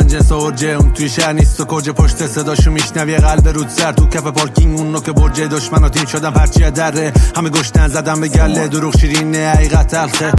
من جنس ارجه اون توی شهر نیست و کجه پشت صداشو میشنوی قلب رود سر تو کف پارکینگ اون نوک برج دشمنا تیم شدم هرچی دره همه گشتن زدم به گله دروغ شیرینه حقیقت تلخه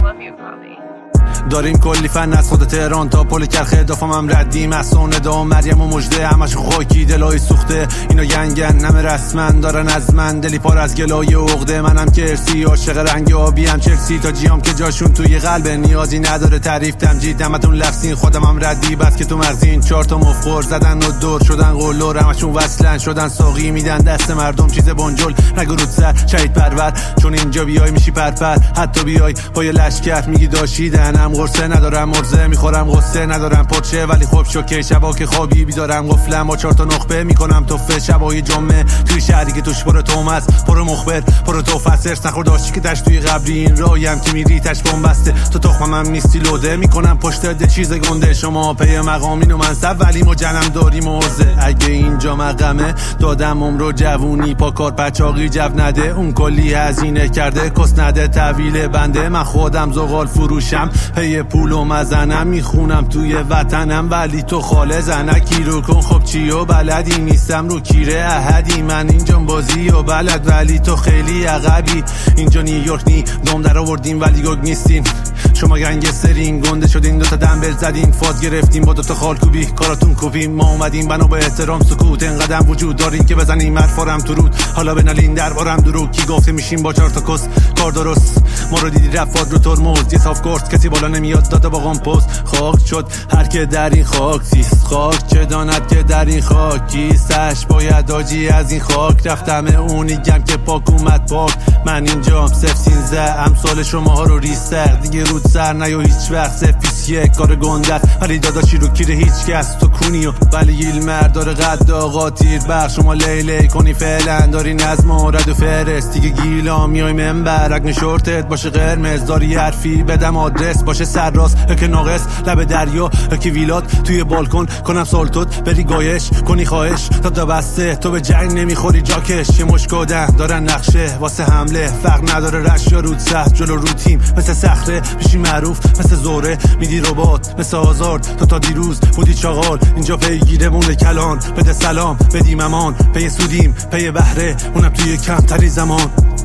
داریم کلی فن از خود تهران تا پل کرخه دافم ردیم از سونده و مریم و مجده همش خاکی دلای سوخته اینا گنگن نمه رسمن دارن از من دلی پار از گلای و عقده منم که ارسی عاشق رنگ آبی هم چلسی تا جیام که جاشون توی قلب نیازی نداره تعریف تمجید همتون لفظین خودم هم ردی بس که تو مرزین 4 تا مفخور زدن و دور شدن قلور همشون وصلن شدن ساقی میدن دست مردم چیز بنجل نگو رود سر شهید پرور چون اینجا بیای میشی پرپر حتی بیای پای لشکر میگی داشیدن قرصه ندارم مرزه میخورم قصه ندارم پرچه ولی خوب شوکه شبا که خوابی بیدارم قفلم با 4 تا نخبه میکنم توفه شبای جمعه توی شهری که توش پر تومس پر مخبر پر توفت سرس نخور داشتی که تش توی قبری این رایم که میری تش بنبسته تو تخمم هم نیستی لوده میکنم پشت ده چیز گنده شما پی مقامین و منصب ولی ما جنم داریم مرزه اگه اینجا مقامه دادم عمر جوونی پا کار پچاقی جو نده اون کلی هزینه کرده کس نده طویل بنده من خودم زغال فروشم پی پول و مزنم میخونم توی وطنم ولی تو خاله زنکی رو کن خب چی و بلدی نیستم رو کیره احدی من اینجا بازی و بلد ولی تو خیلی عقبی اینجا نیویورک نی دم در آوردیم ولی گوگ نیستین شما گنگسترین گنده شدین دوتا دنبل زدین فاز گرفتیم با دوتا خالکوبی کاراتون کوبیم ما اومدیم بنا به احترام سکوت انقدر وجود دارین که بزنیم حرفارم تو رود حالا بنالین دربارم دروغ کی گفته میشیم با 4 تا کس کار درست ما رو دیدی رفت رو ترمز یه صاف کورس کسی بالا نمیاد داده با قمپوز خاک شد هر که در این خاک زیست خاک چه داند که در این خاک کیستش باید آجی از این خاک رفتم اونیگم که پاک اومد پاک من اینجام 013 امثال شما ها رو ریستر دیگه رود سر نیا هیچ وقت 021 کار گنده است ولی داداشی رو کیر هیچ کس تو کونی و ولی یل مرد داره قد آقا تیر بر شما لیلی کنی فعلا داری نظم و رد و فرست دیگه گیلا میای منبر اگه شورتت باشه قرمز داری حرفی بدم آدرس باشه سر راست که ناقص لب دریا که ویلات توی بالکن کنم سالتوت بری گایش کنی خواهش تا بسته تو به جنگ نمیخوری جاکش یه مشکادن دارن نقشه واسه حمله فرق نداره رش یا رود سخت جلو رو تیم مثل صخره میشی معروف مثل زوره میدی ربات مثل آزارد تا دیروز بودی چاغال اینجا پیگیره مونده کلان بده سلام بدیم امان پی سودیم پی بهره اونم توی کمتری زمان